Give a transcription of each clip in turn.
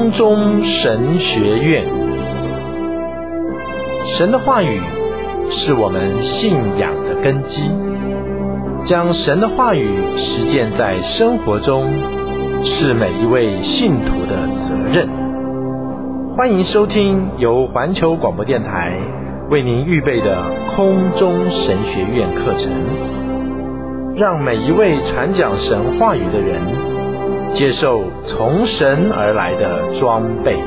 空中神学院。神的话语是我们信仰的根基，将神的话语实践在生活中，是每一位信徒的责任。欢迎收听由环球广播电台为您预备的空中神学院课程，让每一位传讲神话语的人接受从神而来的装备。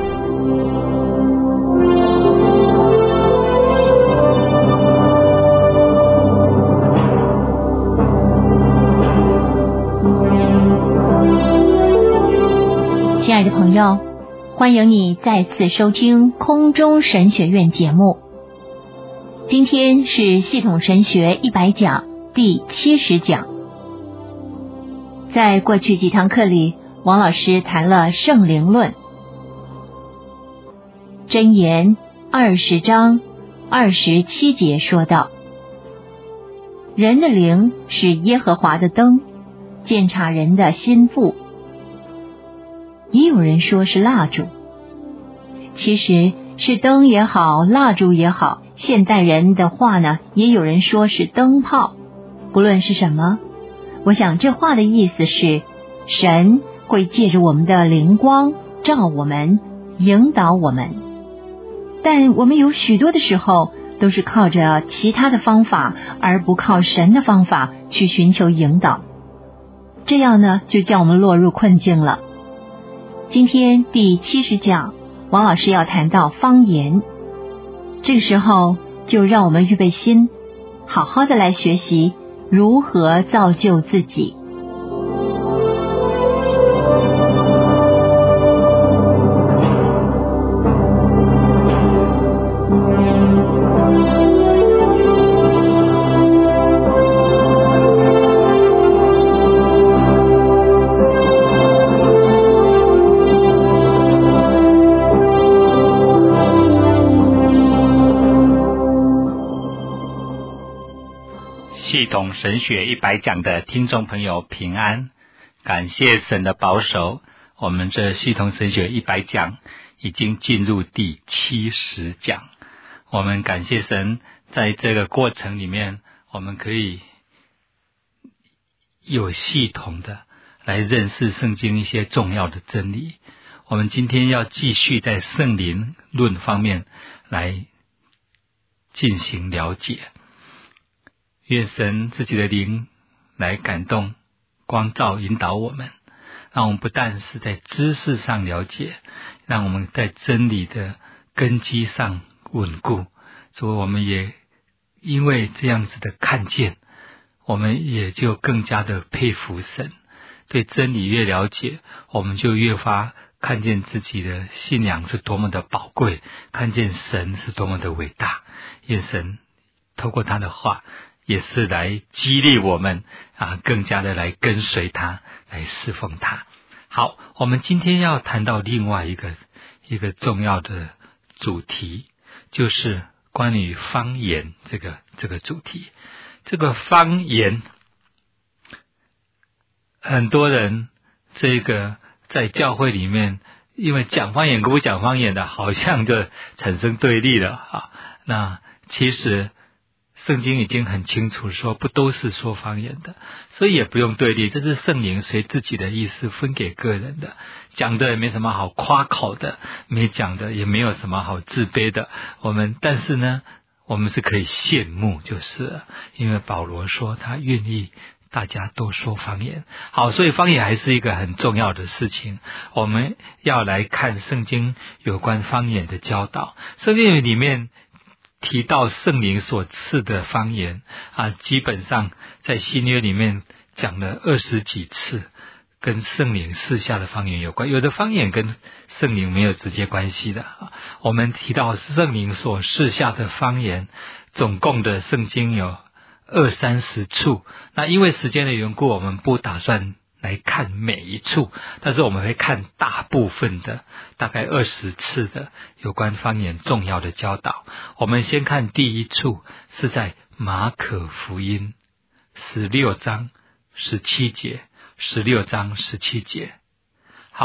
亲爱的朋友，欢迎你再次收听空中神学院节目。今天是系统神学100讲第70讲。在过去几堂课里，王老师谈了圣灵论。箴言20章27节说道：人的灵是耶和华的灯，鉴察人的心腹。也有人说是蜡烛，其实是灯也好，蜡烛也好，现代人的话呢，也有人说是灯泡。不论是什么，我想这话的意思是，神会借着我们的灵光照我们，引导我们。但我们有许多的时候都是靠着其他的方法，而不靠神的方法去寻求引导，这样呢，就叫我们落入困境了。今天第70讲，王老师要谈到方言。这个时候就让我们预备心，好好的来学习如何造就自己。 系统神学100讲的听众朋友平安，感谢神的保守，我们这系统神学100讲已经进入第70讲。我们感谢神，在这个过程里面，我们可以有系统的来认识圣经一些重要的真理。我们今天要继续在圣灵论方面来进行了解。愿神自己的灵来感动、光照、引导我们，让我们不但是在知识上了解，让我们在真理的根基上稳固。所以我们也因为这样子的看见，我们也就更加的佩服神。对真理越了解，我们就越发看见自己的信仰是多么的宝贵，看见神是多么的伟大。愿神透过他的话也是来激励我们更加的来跟随他，来侍奉他。好，我们今天要谈到另外一个重要的主题，就是关于方言这个主题。这个方言，很多人在教会里面，因为讲方言跟不讲方言的，好像就产生对立了那其实圣经已经很清楚说，不都是说方言的，所以也不用对立，这是圣灵随自己的意思分给个人的，讲的也没什么好夸口的，没讲的也没有什么好自卑的。但是呢，我们是可以羡慕，就是了，因为保罗说他愿意大家都说方言。好，所以方言还是一个很重要的事情。我们要来看圣经有关方言的教导。圣经里面提到圣灵所赐的方言基本上在新约里面讲了20几次跟圣灵赐下的方言有关，有的方言跟圣灵没有直接关系的我们提到圣灵所赐下的方言，总共的圣经有20-30处。那因为时间的缘故，我们不打算来看每一处，但是我们会看大部分的，大概20次的有关方言重要的教导。我们先看第一处，是在马可福音16章17节，16章17节。好，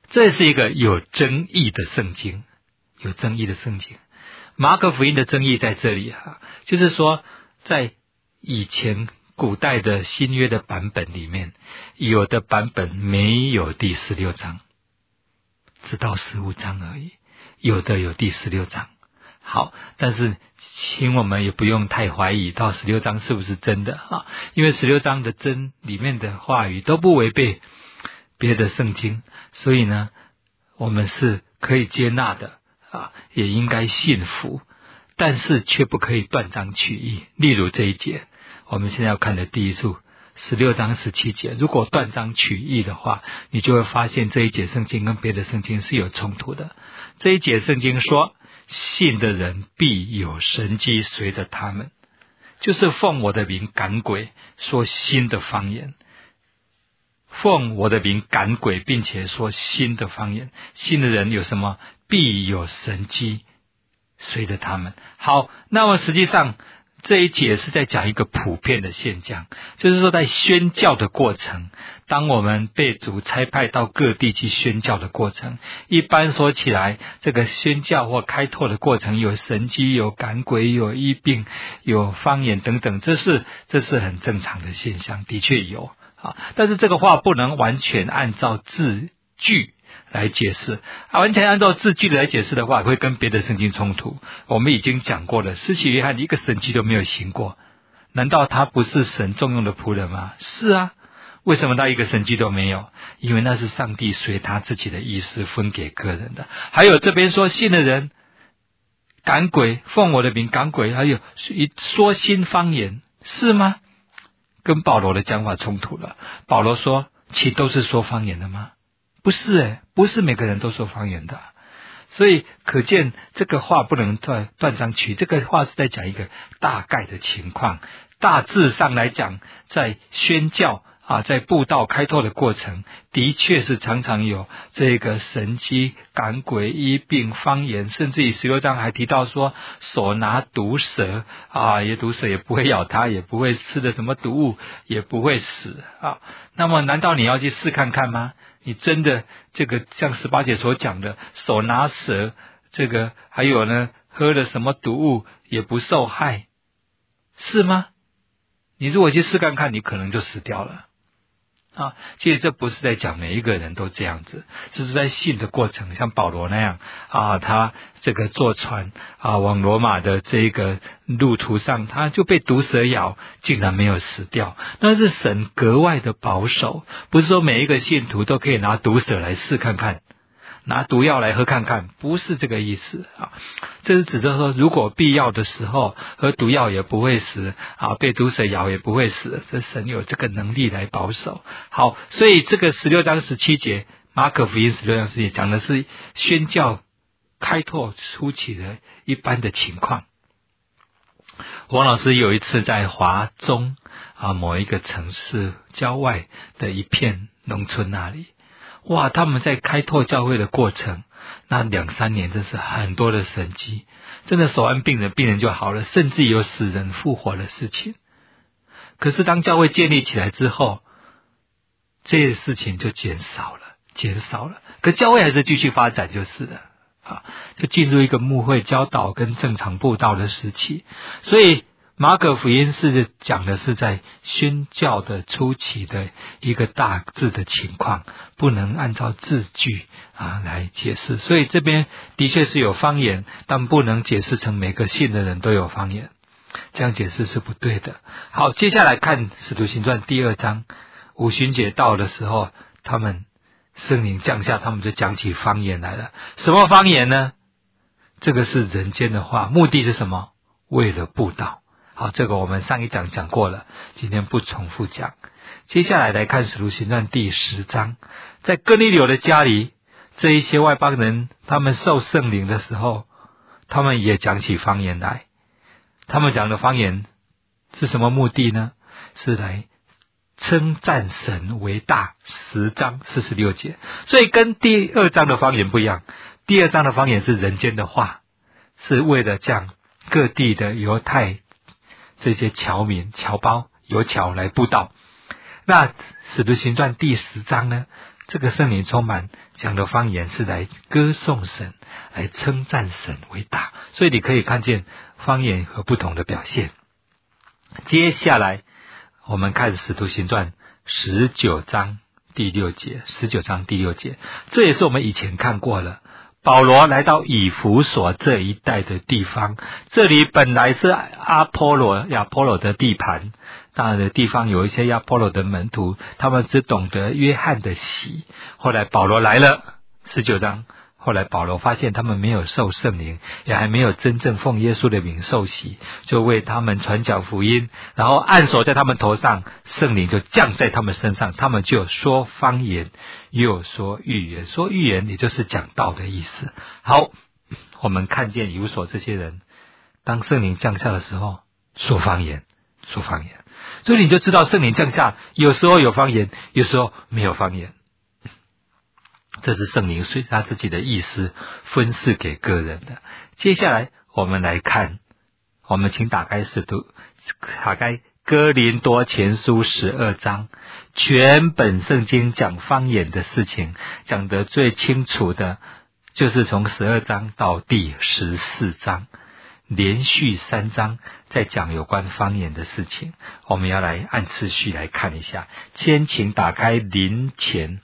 这是一个有争议的圣经，有争议的圣经。马可福音的争议在这里就是说在以前古代的新约的版本里面，有的版本没有第16章，只到15章而已，有的有第16章。好，但是请我们也不用太怀疑到16章是不是真的因为16章的真里面的话语都不违背别的圣经，所以呢我们是可以接纳的也应该信服，但是却不可以断章取义。例如这一节我们现在要看的第一处16章17节，如果断章取义的话，你就会发现这一节圣经跟别的圣经是有冲突的。这一节圣经说信的人必有神迹随着他们，就是奉我的名赶鬼，说新的方言，奉我的名赶鬼并且说新的方言，信的人有什么？必有神迹随着他们。好，那么实际上这一节是在讲一个普遍的现象，就是说在宣教的过程，当我们被主差派到各地去宣教的过程，一般说起来这个宣教或开拓的过程有神迹，有赶鬼，有医病，有方言等等，这是很正常的现象，的确有但是这个话不能完全按照字句来解释完全按照字句来解释的话，会跟别的圣经冲突。我们已经讲过了，施洗约翰一个神迹都没有行过，难道他不是神重用的仆人吗？是啊，为什么他一个神迹都没有？因为那是上帝随他自己的意思分给个人的。还有这边说信的人赶鬼，奉我的名赶鬼，还有说新方言，是吗？跟保罗的讲法冲突了。保罗说其都是说方言的吗？不是不是每个人都说方言的。所以可见这个话不能断章取义，这个话是在讲一个大概的情况。大致上来讲，在宣教在布道开拓的过程，的确是常常有这个神迹、赶鬼、医病、方言，甚至于16章还提到说手拿毒蛇毒蛇也不会咬他，也不会吃的什么毒物，也不会死那么难道你要去试看看吗？你真的这个像18节所讲的手拿蛇，这个还有呢喝了什么毒物也不受害，是吗？你如果去试看看，你可能就死掉了其实这不是在讲每一个人都这样子，这是在信的过程，像保罗那样他这个坐船往罗马的这个路途上，他就被毒蛇咬，竟然没有死掉。那是神格外的保守，不是说每一个信徒都可以拿毒蛇来试看看，拿毒药来喝看看，不是这个意思这是指着说如果必要的时候喝毒药也不会死被毒蛇咬也不会死，这神有这个能力来保守。好，所以这个16章17节，马可福音16章17节讲的是宣教开拓初期的一般的情况。王老师有一次在华中某一个城市郊外的一片农村那里，他们在开拓教会的过程，那2-3年真是很多的神迹，真的手按病人，病人就好了，甚至有死人复活的事情。可是当教会建立起来之后，这些事情就减少了，可教会还是继续发展就是了就进入一个牧会教导跟正常布道的时期。所以马可福音是讲的是在宣教的初期的一个大致的情况，不能按照字句来解释。所以这边的确是有方言，但不能解释成每个信的人都有方言，这样解释是不对的。好，接下来看使徒行传第2章，五旬节到的时候，他们圣灵降下，他们就讲起方言来了。什么方言呢？这个是人间的话，目的是什么？为了布道。好，这个我们上一讲讲过了，今天不重复讲。接下来来看使徒行传第10章，在哥尼流的家里，这一些外邦人他们受圣灵的时候，他们也讲起方言来。他们讲的方言是什么目的呢？是来称赞神为大。10章46节。所以跟第2章的方言不一样，第2章的方言是人间的话，是为了将各地的犹太这些侨民、侨胞、邮侨来布道。那使徒行传第10章呢， 这个圣灵充满讲的方言是来歌颂神，来称赞神为大。所以你可以看见方言和不同的表现。接下来我们看使徒行传19章第6节，19章第6节，这也是我们以前看过了。保罗来到以弗所这一带的地方，这里本来是亚波罗的地盘，那的地方有一些亚波罗的门徒，他们只懂得约翰的洗。后来保罗来了，19章，后来保罗发现他们没有受圣灵，也还没有真正奉耶稣的名受洗，就为他们传讲福音，然后按手在他们头上，圣灵就降在他们身上，他们就说方言，又说预言。说预言也就是讲道的意思。好，我们看见以弗所这些人，当圣灵降下的时候说方言，所以你就知道圣灵降下有时候有方言，有时候没有方言。这是圣灵随他自己的意思分赐给个人的。接下来我们来看，我们请打开哥林多前书12章，全本圣经讲方言的事情讲得最清楚的就是从12章到第14章，连续3章在讲有关方言的事情。我们要来按次序来看一下。先请打开林前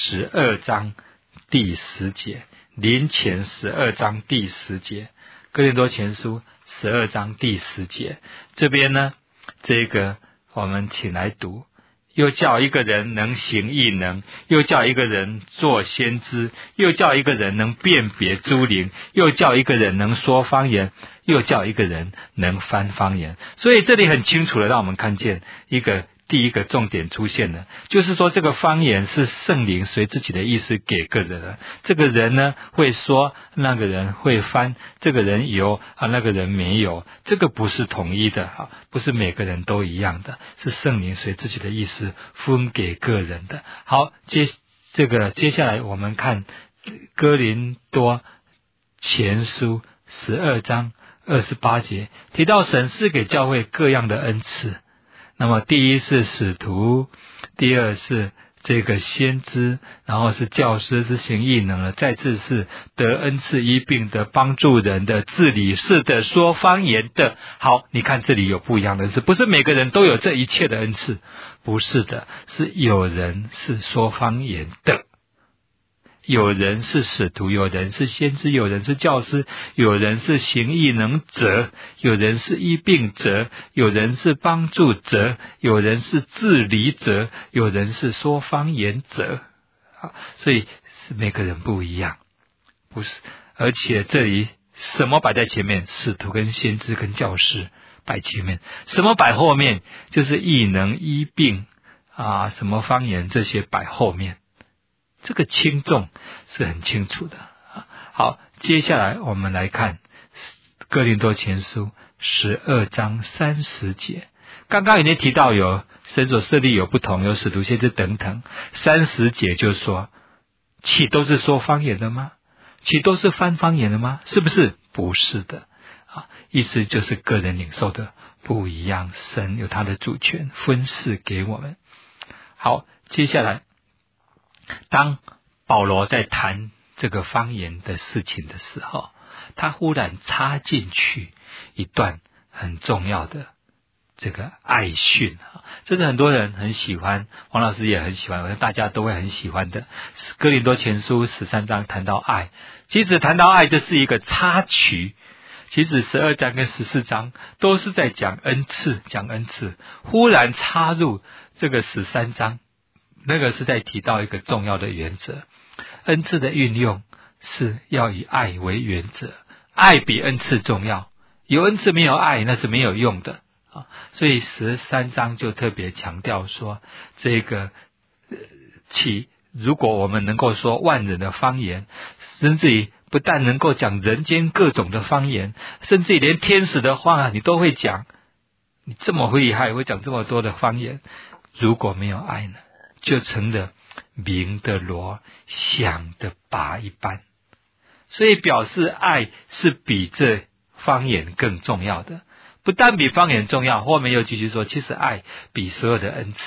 12章第10节，林前12章第10节，哥林多前书12章第10节。这边呢，这个我们请来读。又叫一个人能行异能，又叫一个人做先知，又叫一个人能辨别诸灵，又叫一个人能说方言，又叫一个人能翻方言。所以这里很清楚的让我们看见第一个重点出现了，就是说这个方言是圣灵随自己的意思给个人的。这个人呢会说，那个人会翻，这个人有那个人没有，这个不是统一的不是每个人都一样的，是圣灵随自己的意思分给个人的。好，接下来我们看哥林多前书12章28节，提到神是给教会各样的恩赐。那么第一是使徒，第二是这个先知，然后是教师，是行异能了，再次是得恩赐医病的，帮助人的，治理事的，说方言的。好，你看这里有不一样的恩赐，不是每个人都有这一切的恩赐，不是的，是有人是说方言的，有人是使徒，有人是先知，有人是教师，有人是行异能者，有人是医病者，有人是帮助者，有人是治理者，有人是说方言者。所以是每个人不一样，不是，而且这里什么摆在前面？使徒跟先知跟教师摆前面，什么摆后面？就是异能医病什么方言这些摆后面。这个轻重是很清楚的。好，接下来我们来看哥林多前书12章30节。刚刚已经提到有神所设立有不同，有使徒先知等等。30节就说，岂都是说方言的吗？岂都是翻方言的吗？是不是？不是的。意思就是个人领受的不一样，神有他的主权分赐给我们。好，接下来当保罗在谈这个方言的事情的时候，他忽然插进去一段很重要的这个爱训。这是很多人很喜欢，王老师也很喜欢，我想大家都会很喜欢的。哥林多前书13章谈到爱，其实谈到爱这是一个插曲，其实12章跟14章都是在讲恩赐，忽然插入这个13章，那个是在提到一个重要的原则，恩赐的运用是要以爱为原则，爱比恩赐重要，有恩赐没有爱那是没有用的。所以13章就特别强调说，这个如果我们能够说万人的方言，甚至于不但能够讲人间各种的方言，甚至于连天使的话你都会讲，你这么厉害会讲这么多的方言，如果没有爱呢，就成了鸣的锣响的钹一般。所以表示爱是比这方言更重要的，不但比方言重要，后面又继续说，其实爱比所有的恩赐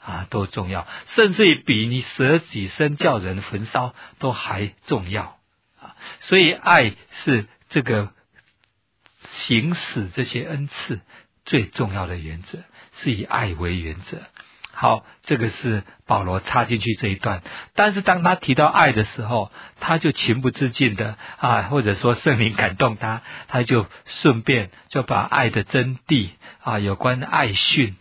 都重要，甚至于比你舍己身叫人焚烧都还重要所以爱是这个行使这些恩赐最重要的原则，是以爱为原则。好，这个是保罗插进去这一段，但是当他提到爱的时候，他就情不自禁的或者说圣灵感动他，他就顺便就把爱的真谛有关爱训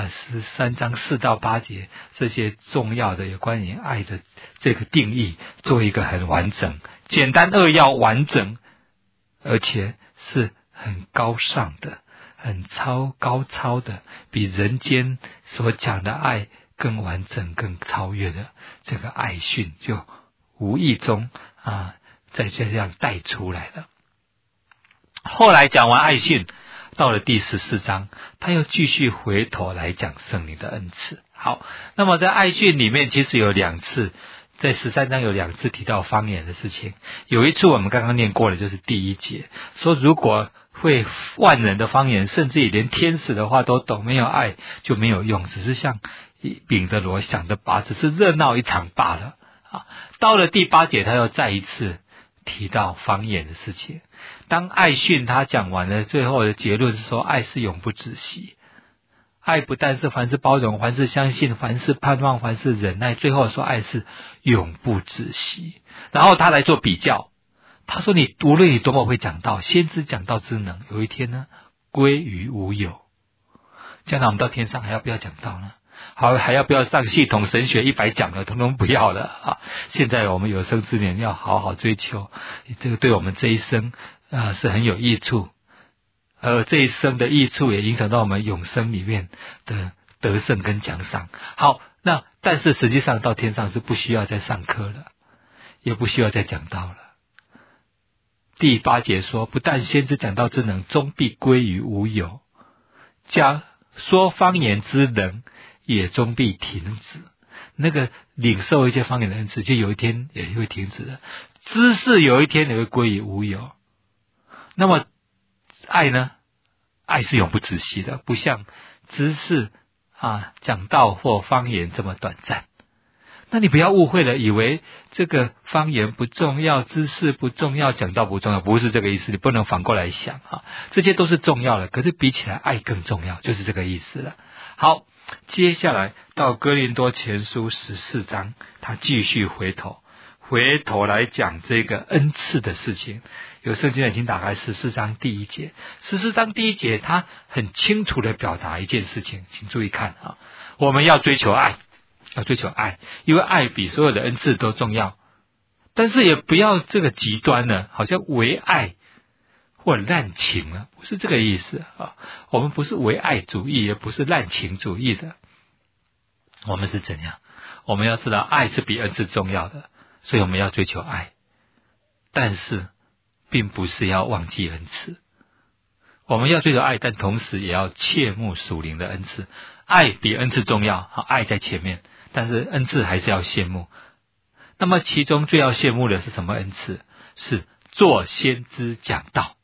13章4到8节这些重要的有关于爱的这个定义做一个很完整、简单扼要、完整，而且是很高尚的、很高超的，比人间所讲的爱更完整、更超越的这个爱训，就无意中在这样带出来了。后来讲完爱训，到了第14章，他又继续回头来讲圣灵的恩赐。好，那么在爱训里面，其实有2次，在13章有2次提到方言的事情。有一次我们刚刚念过了，就是第1节，说如果会万人的方言，甚至于连天使的话都懂，没有爱就没有用，只是像饼的锣响的拔，只是热闹一场罢了到了第8节，他又再一次提到方言的事情。当爱训他讲完了，最后的结论是说，爱是永不止息。爱不但是凡事包容，凡事相信，凡事盼望，凡事忍耐，最后说爱是永不止息。然后他来做比较，他说你无论你多么会讲道，先知讲道之能，有一天呢归于无有。将来我们到天上还要不要讲道呢？好，还要不要上系统神学100讲了，统统不要了现在我们有生之年要好好追求，这个对我们这一生是很有益处，而这一生的益处也影响到我们永生里面的得胜跟奖赏。好，那但是实际上到天上是不需要再上课了，也不需要再讲道了。第8节说，不但先知讲道之能，终必归于无有，将说方言之能也终必停止。那个领受一些方言的恩赐，就有一天也会停止的。知识有一天也会归于无有。那么爱呢？爱是永不止息的，不像知识讲道或方言这么短暂。那你不要误会了，以为这个方言不重要，知识不重要，讲道不重要，不是这个意思。你不能反过来想这些都是重要的，可是比起来爱更重要，就是这个意思了。好，接下来到哥林多前书14章，他继续回头来讲这个恩赐的事情。有圣经已经打开14章第1节，14章第1节他很清楚的表达一件事情，请注意看我们要追求爱，因为爱比所有的恩赐都重要，但是也不要这个极端了，好像唯爱或滥情了，不是这个意思我们不是唯爱主义，也不是滥情主义的。我们是怎样？我们要知道爱是比恩赐重要的，所以我们要追求爱，但是并不是要忘记恩赐。我们要追求爱，但同时也要切慕属灵的恩赐。爱比恩赐重要，爱在前面，但是恩赐还是要羡慕。那么其中最要羡慕的是什么恩赐？是做先知讲道，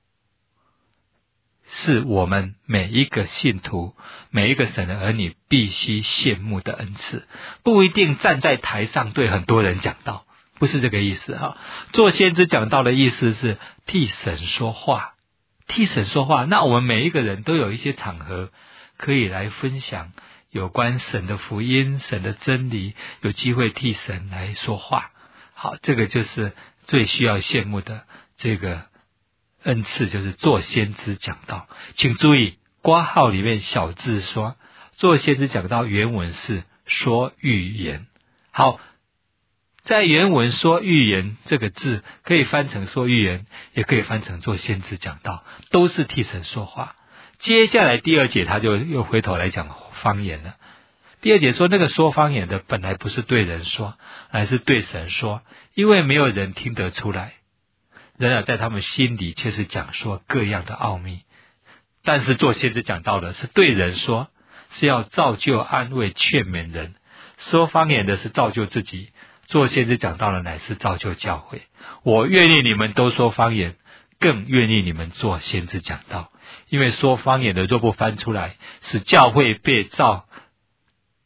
是我们每一个信徒，每一个神的儿女必须羡慕的恩赐。不一定站在台上对很多人讲道，不是这个意思做先知讲道的意思是替神说话，那我们每一个人都有一些场合可以来分享有关神的福音、神的真理，有机会替神来说话。好，这个就是最需要羡慕的这个恩赐，就是做先知讲道。请注意括号里面小字说做先知讲道原文是说预言。好，在原文说预言这个字可以翻成说预言，也可以翻成做先知讲道，都是替神说话。接下来第2节他就又回头来讲方言了。第2节说那个说方言的本来不是对人说，而是对神说，因为没有人听得出来，然而在他们心里却是讲说各样的奥秘。但是做先知讲道的是对人说，是要造就、安慰、劝勉人。说方言的是造就自己，做先知讲道的乃是造就教会。我愿意你们都说方言，更愿意你们做先知讲道，因为说方言的若不翻出来，使教会被造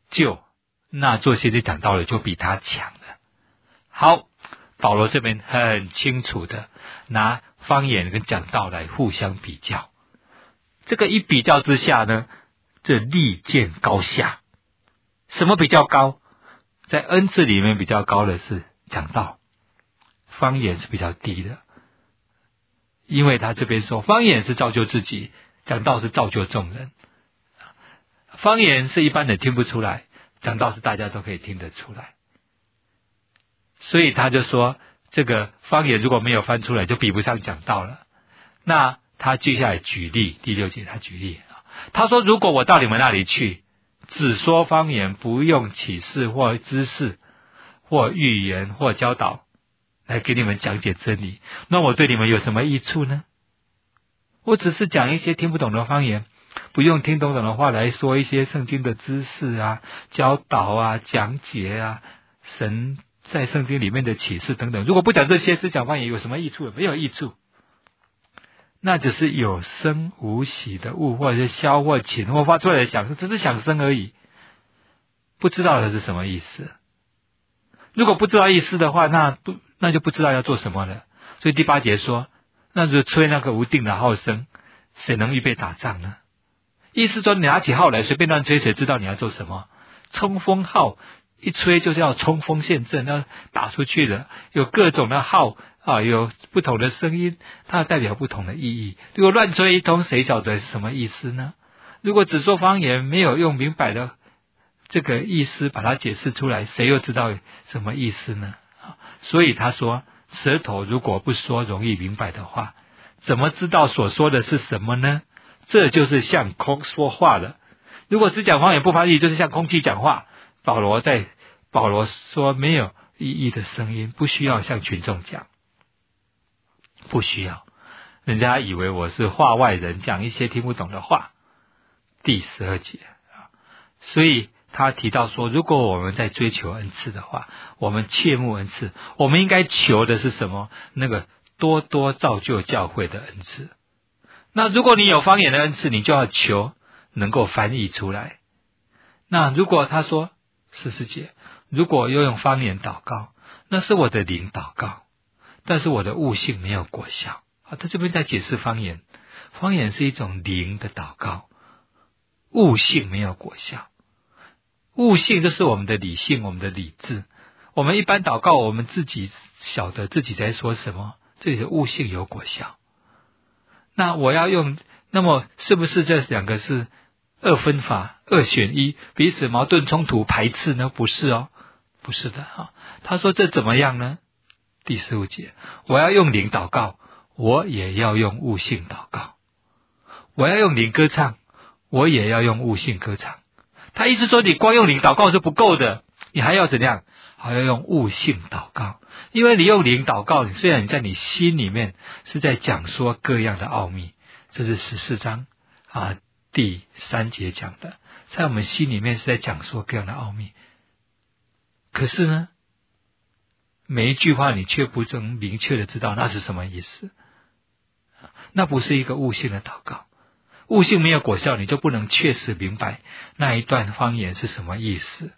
那做先知讲道的就比他强了。好，保罗这边很清楚的拿方言跟讲道来互相比较，这个一比较之下呢，这立见高下。什么比较高？在恩赐里面比较高的是讲道，方言是比较低的。因为他这边说方言是造就自己，讲道是造就众人。方言是一般人听不出来，讲道是大家都可以听得出来。所以他就说这个方言如果没有翻出来就比不上讲道了。那他接下来举例，第6节他举例，他说如果我到你们那里去，只说方言，不用启示或知识或预言或教导来给你们讲解真理，那我对你们有什么益处呢？我只是讲一些听不懂的方言，不用听懂的话来说一些圣经的知识啊、教导啊、讲解啊、神在圣经里面的启示等等。如果不讲这些，只讲方言有什么益处？没有益处。那只是有声无息的物，或者是箫或琴或发出来的响声，只是响声而已，不知道的是什么意思。如果不知道意思的话，那就不知道要做什么了。所以第8节说，那就吹那个无定的号声，谁能预备打仗呢？意思说你拿起号来随便乱吹，谁知道你要做什么？冲锋号一吹就是要冲锋陷阵，要打出去的，有各种的号啊，有不同的声音，它代表不同的意义。如果乱吹一通，谁晓得是什么意思呢？如果只说方言，没有用明白的这个意思把它解释出来，谁又知道什么意思呢？所以他说，舌头如果不说容易明白的话，怎么知道所说的是什么呢？这就是像空说话了。如果只讲方言不翻译，就是像空气讲话。保罗说没有意义的声音，不需要向群众讲，不需要。人家以为我是话外人，讲一些听不懂的话。第12节，所以他提到说，如果我们在追求恩赐的话，我们切慕恩赐，我们应该求的是什么？那个多多造就教会的恩赐。那如果你有方言的恩赐，你就要求能够翻译出来。那如果他说14节，如果又用方言祷告，那是我的灵祷告，但是我的悟性没有果效。他这边在解释方言，方言是一种灵的祷告，悟性没有果效。悟性就是我们的理性，我们的理智。我们一般祷告，我们自己晓得自己在说什么，这里的悟性有果效。那我要用，那么是不是这两个是二分法、二选一，彼此矛盾冲突排斥呢？不是哦，不是的啊。他说这怎么样呢？第15节，我要用灵祷告，我也要用悟性祷告。我要用灵歌唱，我也要用悟性歌唱。他意思说，你光用灵祷告是不够的，你还要怎样？还要用悟性祷告。因为你用灵祷告，虽然你在你心里面是在讲说各样的奥秘，这是14章第3节讲的，在我们心里面是在讲说各样的奥秘。可是呢，每一句话你却不能明确的知道那是什么意思，那不是一个悟性的祷告。悟性没有果效，你就不能确实明白那一段方言是什么意思。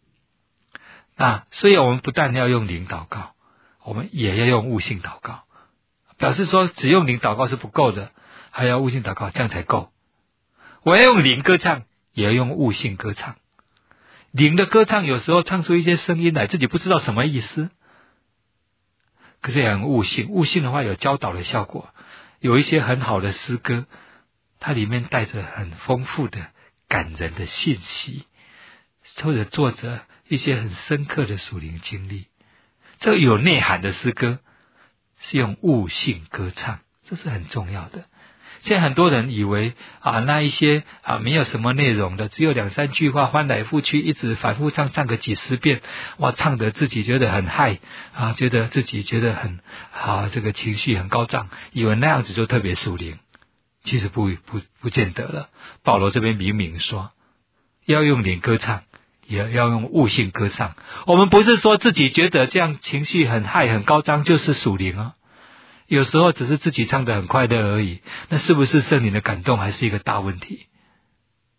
所以我们不但要用灵祷告，我们也要用悟性祷告。表示说只用灵祷告是不够的，还要悟性祷告，这样才够。我要用灵歌唱，也要用悟性歌唱。灵的歌唱有时候唱出一些声音来，自己不知道什么意思，可是也很悟性。悟性的话有教导的效果，有一些很好的诗歌，它里面带着很丰富的感人的信息，或者作者一些很深刻的属灵经历。这个有内涵的诗歌是用悟性歌唱，这是很重要的。现在很多人以为那一些没有什么内容的，只有2-3句话翻来覆去，一直反复唱个几十遍，唱得自己觉得很嗨觉得自己觉得很这个情绪很高涨，以为那样子就特别属灵。其实不见得了。保罗这边明明说，要用灵歌唱，也要用悟性歌唱。我们不是说自己觉得这样情绪很嗨很高涨就是属灵哦。有时候只是自己唱得很快乐而已，那是不是圣灵的感动还是一个大问题。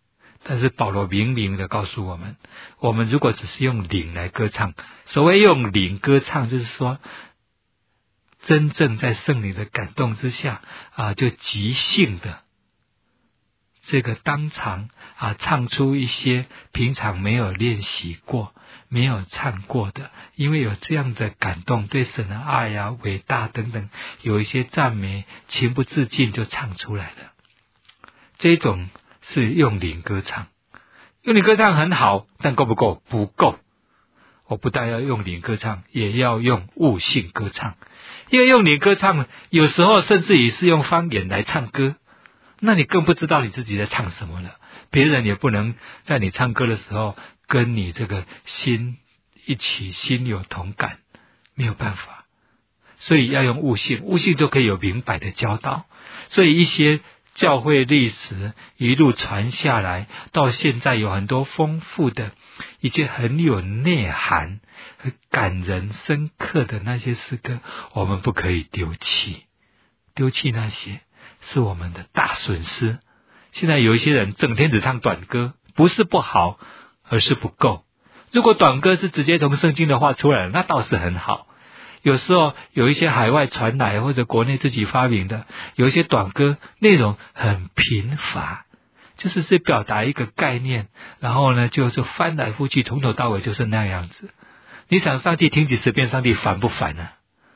但是保罗明明的告诉我们，我们如果只是用灵来歌唱，所谓用灵歌唱，就是说真正在圣灵的感动之下就即兴的这个当场唱出一些平常没有练习过没有唱过的，因为有这样的感动，对神的爱伟大等等，有一些赞美情不自禁就唱出来了。这种是用灵歌唱。用灵歌唱很好，但够不够？不够。我不但要用灵歌唱，也要用悟性歌唱。因为用灵歌唱有时候甚至于是用方言来唱歌，那你更不知道你自己在唱什么了，别人也不能在你唱歌的时候跟你这个心一起心有同感，没有办法。所以要用悟性，悟性就可以有明白的教导。所以一些教会历史一路传下来，到现在有很多丰富的一些很有内涵和感人深刻的那些诗歌，我们不可以丢弃。丢弃那些是我们的大损失。现在有一些人整天只唱短歌，不是不好，而是不够。如果短歌是直接从圣经的话出来了，那倒是很好。有时候有一些海外传来或者国内自己发明的，有一些短歌内容很贫乏，就是表达一个概念，然后呢就翻来覆去，从头到尾就是那样子。你想上帝听几十遍，上帝烦不烦呢？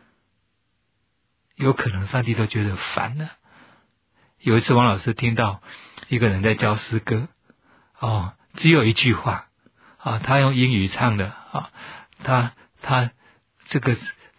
有可能上帝都觉得烦了。有一次王老师听到一个人在教诗歌，只有一句话他用英语唱的他这个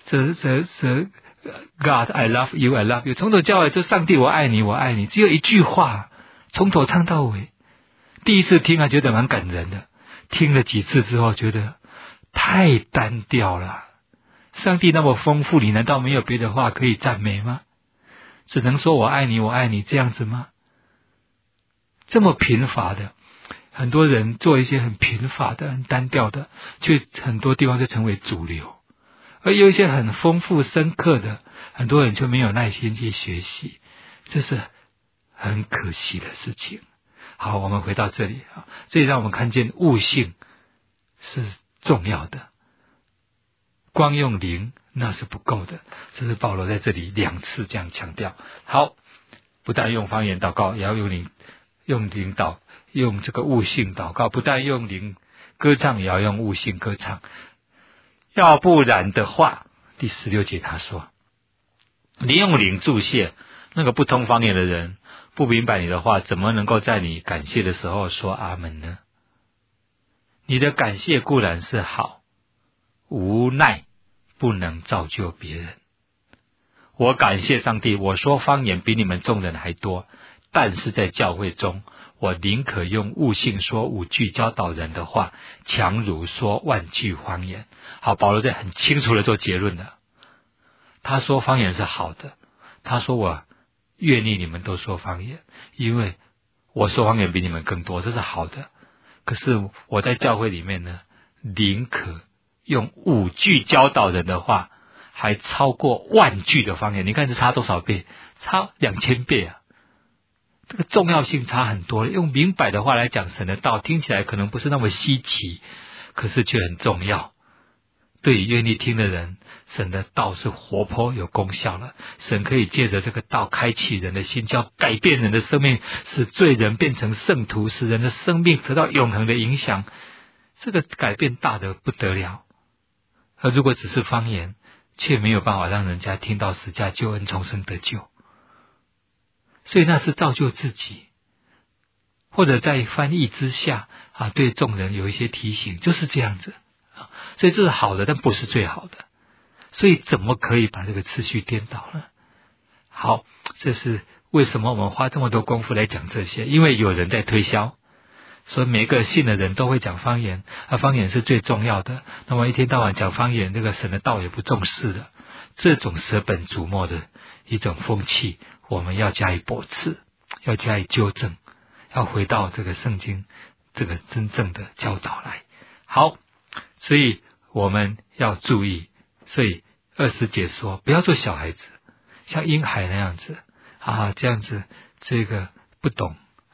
God I love you I love you， 从头教尾就上帝我爱你我爱你，只有一句话，从头唱到尾。第一次听觉得蛮感人的，听了几次之后觉得太单调了。上帝那么丰富，你难道没有别的话可以赞美吗？只能说我爱你我爱你这样子吗？这么贫乏的，很多人做一些很贫乏的很单调的，却很多地方就成为主流。而有一些很丰富深刻的，很多人就没有耐心去学习，这是很可惜的事情。好，我们回到这里这里让我们看见悟性是重要的，光用灵那是不够的，这是保罗在这里2次这样强调。好，不但用方言祷告，也要用灵用这个悟性祷告，不但用灵歌唱，也要用悟性歌唱。要不然的话，第16节他说，你用灵祝谢，那个不通方言的人不明白你的话，怎么能够在你感谢的时候说阿们呢？你的感谢固然是好，无奈不能造就别人。我感谢上帝，我说方言比你们众人还多，但是在教会中，我宁可用悟性说5句教导人的话，强如说万句方言。好，保罗在很清楚的做结论了。他说方言是好的，他说我愿意你们都说方言，因为我说方言比你们更多，这是好的。可是我在教会里面呢，宁可用5句教导人的话，还超过万句的方言。你看这差多少倍？差2000倍啊！这个重要性差很多。用明白的话来讲神的道，听起来可能不是那么稀奇，可是却很重要。对于愿意听的人，神的道是活泼有功效了。神可以借着这个道开启人的心窍，改变人的生命，使罪人变成圣徒，使人的生命得到永恒的影响。这个改变大得不得了。而如果只是方言，却没有办法让人家听到十架救恩重生得救，所以那是造就自己，或者在翻译之下对众人有一些提醒，就是这样子所以这是好的，但不是最好的。所以怎么可以把这个次序颠倒呢？好，这是为什么我们花这么多功夫来讲这些，因为有人在推销，所以每个信的人都会讲方言，方言是最重要的。那么一天到晚讲方言，这个神的道也不重视的，这种舍本逐末的一种风气，我们要加以驳斥，要加以纠正，要回到这个圣经这个真正的教导来。好，所以我们要注意。所以20节说，不要做小孩子，像婴孩那样子这样子这个不懂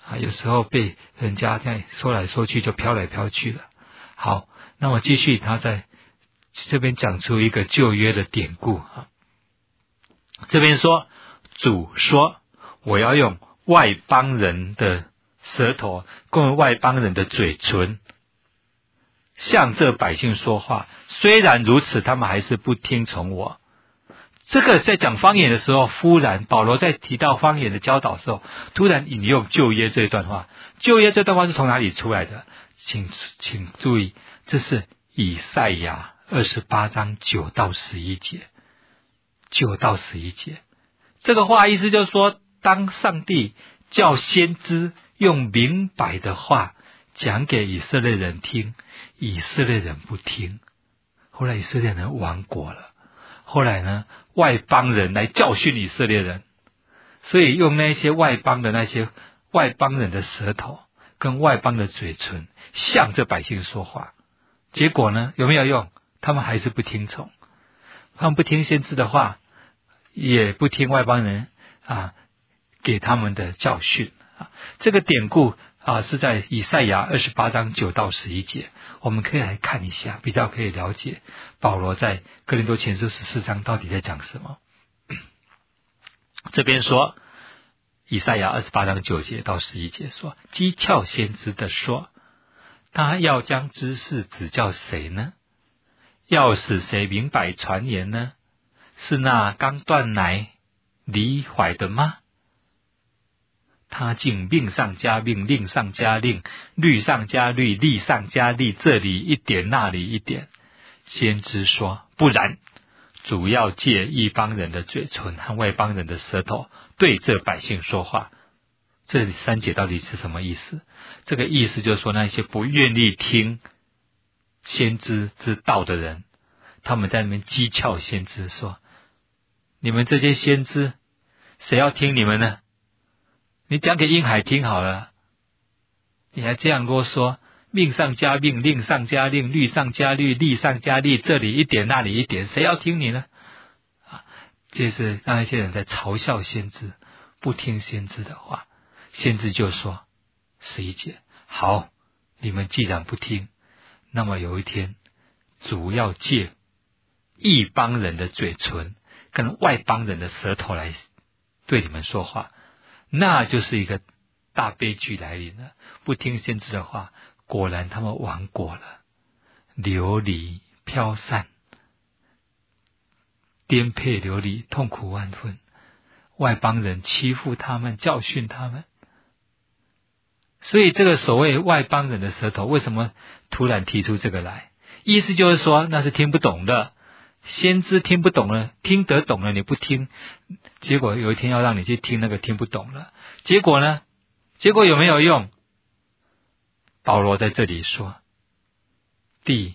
有时候被人家这样说来说去就飘来飘去了。好，那么继续他在这边讲出一个旧约的典故这边说，主说我要用外邦人的舌头跟外邦人的嘴唇向这百姓说话，虽然如此他们还是不听从我。这个在讲方言的时候，忽然保罗在提到方言的教导的时候，突然引用旧约这段话。旧约这段话是从哪里出来的？请注意，这是以赛亚28章9到11节。9到11节，这个话意思就是说，当上帝叫先知用明白的话讲给以色列人听，以色列人不听，后来以色列人亡国了。后来呢，外邦人来教训以色列人，所以用那些外邦人的舌头跟外邦的嘴唇向这百姓说话。结果呢，有没有用？他们还是不听从，他们不听先知的话，也不听外邦人给他们的教训这个典故是在以赛亚28章9到11节，我们可以来看一下，比较可以了解保罗在哥林多前书14章到底在讲什么。这边说，以赛亚28章9节到11节说，讥诮先知的说，他要将知识指教谁呢？要使谁明白传言呢？是那刚断奶离怀的吗？他竟命上加命，令上加令，律上加律，例上加例，这里一点那里一点。先知说，不然，主要借一邦人的嘴唇和外邦人的舌头对这百姓说话。这里3节到底是什么意思？这个意思就是说，那些不愿意听先知之道的人，他们在那边讥诮先知说，你们这些先知谁要听你们呢？你讲给婴孩听好了，你还这样啰嗦，命上加命，令上加令，律上加律，例上加例，这里一点那里一点，谁要听你呢？这是让一些人在嘲笑先知，不听先知的话。先知就说11节，好，你们既然不听，那么有一天主要借异邦人的嘴唇跟外邦人的舌头来对你们说话，那就是一个大悲剧来临了。不听先知的话，果然他们亡国了，流离飘散，颠沛流离，痛苦万分。外邦人欺负他们，教训他们。所以这个所谓外邦人的舌头，为什么突然提出这个来？意思就是说，那是听不懂的。先知听不懂了，听得懂了你不听，结果有一天要让你去听那个听不懂了，结果呢？结果有没有用？保罗在这里说，第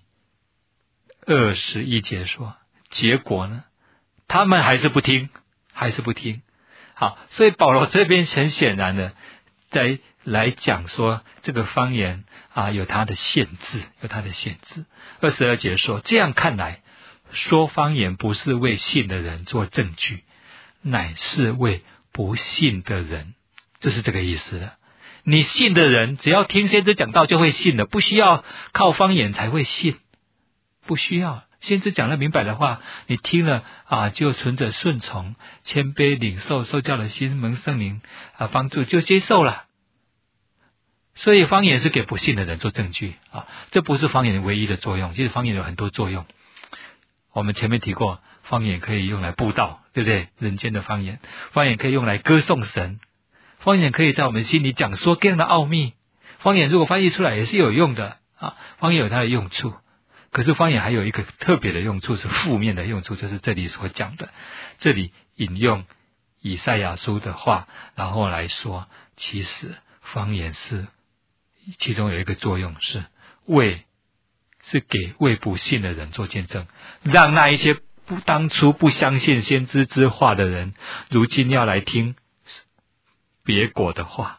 21节说，结果呢？他们还是不听，还是不听。好，所以保罗这边很显然的来讲说，这个方言有它的限制，有它的限制。22节说，这样看来，说方言不是为信的人做证据，乃是为不信的人，就是这个意思的。你信的人，只要听先知讲道就会信的，不需要靠方言才会信，不需要。先知讲了明白的话，你听了就存着顺从、谦卑、领受、受教的心，蒙圣灵帮助，就接受了。所以方言是给不信的人做证据这不是方言唯一的作用，其实方言有很多作用。我们前面提过，方言可以用来布道，对不对？人间的方言，方言可以用来歌颂神，方言可以在我们心里讲说各样的奥秘。方言如果翻译出来也是有用的方言有它的用处。可是方言还有一个特别的用处，是负面的用处，就是这里所讲的。这里引用以赛亚书的话，然后来说，其实方言是其中有一个作用，是给为不信的人做见证，让那一些当初不相信先知之话的人，如今要来听别国的话，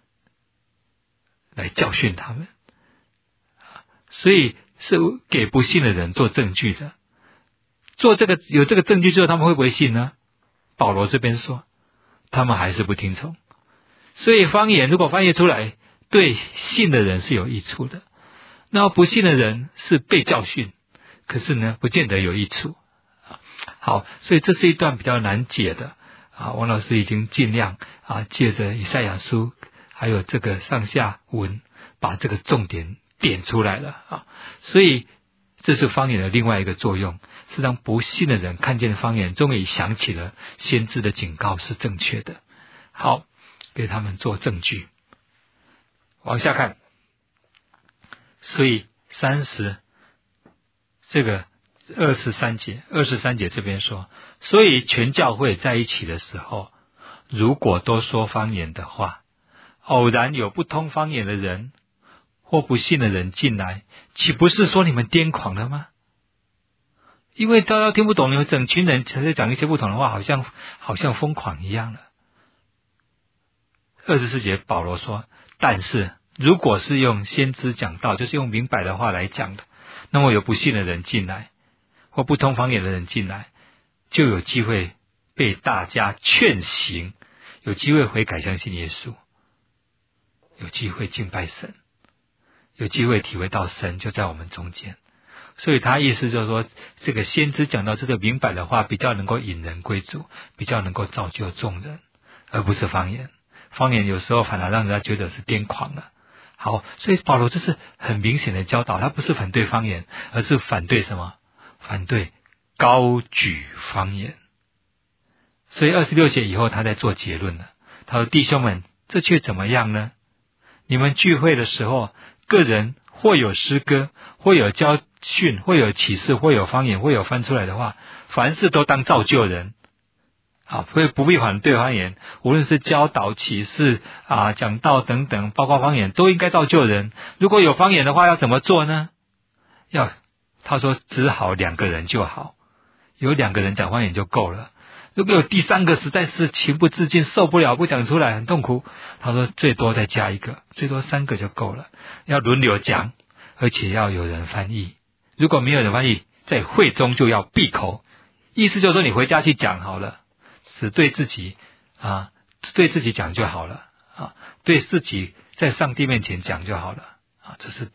来教训他们。所以是给不信的人做证据的。有这个证据之后，他们会不会信呢？保罗这边说，他们还是不听从。 所以方言如果翻译出来，对信的人是有益处的，那不信的人是被教训，可是呢不见得有益处。好，所以这是一段比较难解的王老师已经尽量借着以赛亚书还有这个上下文把这个重点点出来了所以这是方言的另外一个作用，是让不信的人看见方言，终于想起了先知的警告是正确的，好，给他们做证据。往下看，所以23节这边说，所以全教会在一起的时候，如果都说方言的话，偶然有不通方言的人或不信的人进来，岂不是说你们癫狂了吗？因为大家听不懂，你们整群人才在讲一些不同的话，好像疯狂一样了。24节保罗说，但是如果是用先知讲道，就是用明白的话来讲的，那么有不信的人进来或不通方言的人进来，就有机会被大家劝行，有机会悔改相信耶稣，有机会敬拜神，有机会体会到神就在我们中间。所以他意思就是说，这个先知讲到这个明白的话，比较能够引人归主，比较能够造就众人，而不是方言。方言有时候反而让人家觉得是癫狂了。好，所以保罗这是很明显的教导，他不是反对方言，而是反对什么？反对高举方言。所以26节以后他在做结论了，他说，弟兄们，这却怎么样呢？你们聚会的时候，个人或有诗歌，或有教训，或有启示，或有方言，或有翻出来的话，凡事都当造就人。不必反对方言，无论是教导、启示讲道等等，包括方言，都应该造就人。如果有方言的话，要怎么做呢？他说只好2个人就好，有2个人讲方言就够了。如果有第3个实在是情不自禁，受不了，不讲出来很痛苦，他说最多再加1个，最多3个就够了。要轮流讲，而且要有人翻译。如果没有人翻译，在会中就要闭口，意思就是说你回家去讲好了，只对自己讲就好了对自己在上帝面前讲就好了这是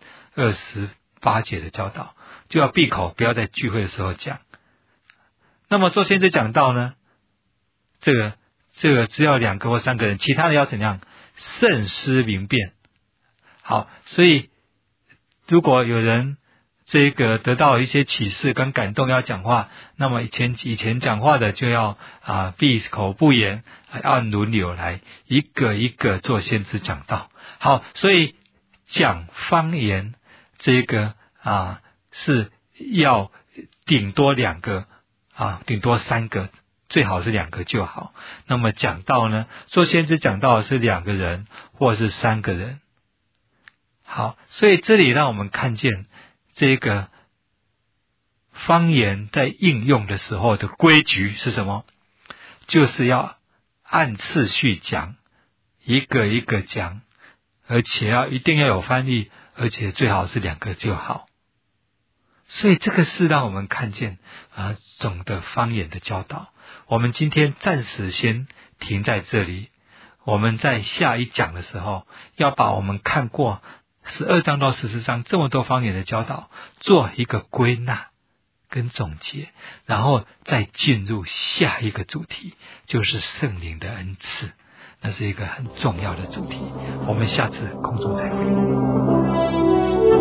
28节的教导，就要闭口，不要在聚会的时候讲。那么做先知讲道呢，这个只要2个或3个人，其他的要怎样？慎思明辨。好，所以如果有人这个得到一些启示跟感动要讲话，那么以前讲话的就要闭口不言，按轮流来一个一个做先知讲道。好，所以讲方言这个是要顶多2个顶多3个，最好是2个就好。那么讲道呢，做先知讲道是2个人或是3个人。好，所以这里让我们看见这个方言在应用的时候的规矩是什么？就是要按次序讲，一个一个讲，而且一定要有翻译，而且最好是2个就好。所以这个是让我们看见总的方言的教导。我们今天暂时先停在这里，我们在下一讲的时候要把我们看过12章到14章这么多方言的教导做一个归纳跟总结，然后再进入下一个主题，就是圣灵的恩赐。那是一个很重要的主题，我们下次空中再会。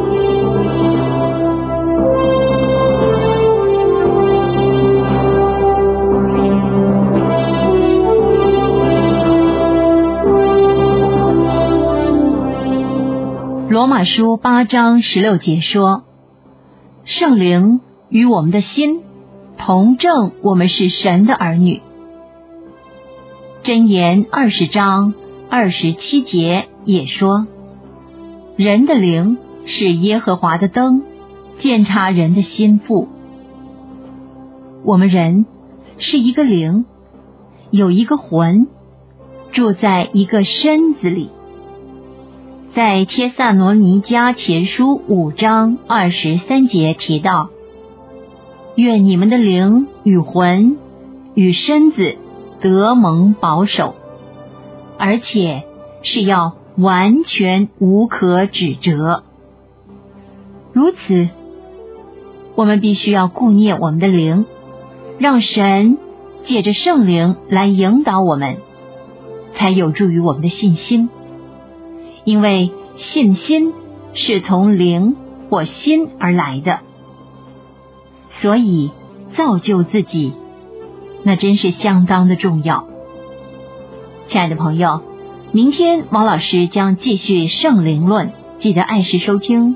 罗马书8章16节说，圣灵与我们的心同证我们是神的儿女。箴言20章27节也说，人的灵是耶和华的灯，鉴察人的心腹。我们人是一个灵，有一个魂，住在一个身子里。在帖撒罗尼迦前书5章23节提到，愿你们的灵与魂与身子得蒙保守，而且是要完全无可指责。如此，我们必须要顾念我们的灵，让神借着圣灵来引导我们，才有助于我们的信心。因为信心是从灵或心而来的，所以造就自己，那真是相当的重要。亲爱的朋友，明天王老师将继续圣灵论，记得按时收听。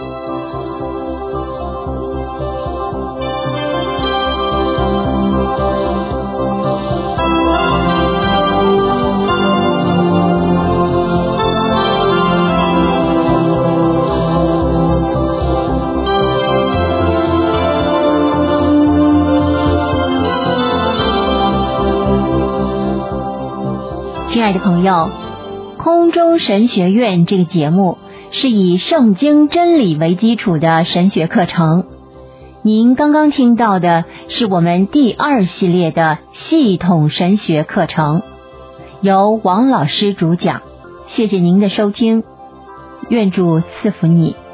亲爱的朋友，空中神学院这个节目是以圣经真理为基础的神学课程。您刚刚听到的是我们第2系列的系统神学课程，由王老师主讲。谢谢您的收听，愿主赐福你。